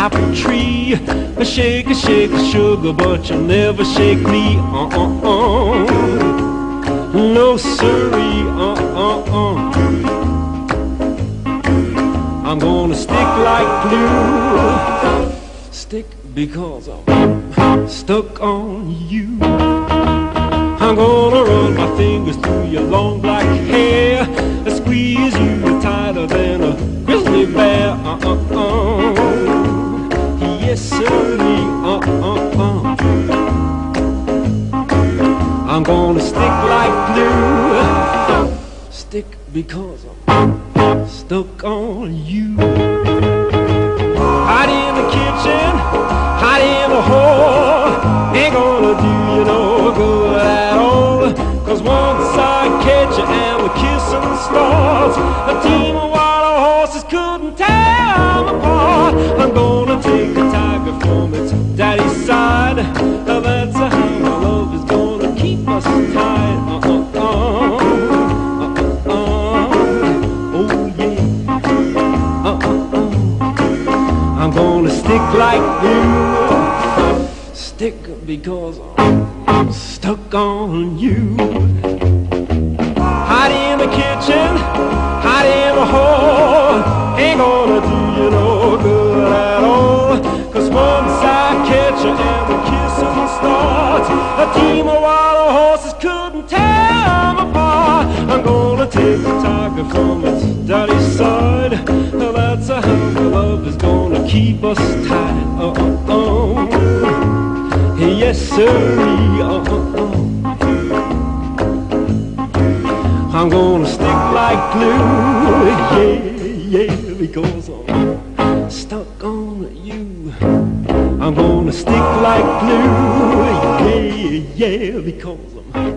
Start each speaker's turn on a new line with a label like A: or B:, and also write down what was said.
A: apple tree. Shake a sugar, but you'll never shake me. No siree. I'm gonna stick like glue. Stick because I'm stuck on you. I'm gonna run my fingers through your long black hair, squeeze you tighter than a grizzly bear. Yes, sirree. I'm gonna stick like glue. Stick because I'm stuck on you. Hide in the kitchen, hide in the hall, ain't gonna do you no good at all. Cause once I catch you and the kissing starts, a team of wild horses couldn't tear them apart. I'm gonna take a tiger from its daddy's side. That's how my love is gonna keep us tied. Oh yeah. I'm gonna stick like glue. Stick because I'm stuck on you. Hide in the kitchen, hide in the hall, ain't gonna do you no good at all. Cause once I catch you and the kissing starts, a team of wild horses couldn't tear them apart. I'm gonna take the tiger from its daddy's side. That's how my love is gonna keep us tied. Yes, sirree. I'm gonna stick like glue. Yeah, because I'm stuck on you. I'm gonna stick like glue. Yeah, because I'm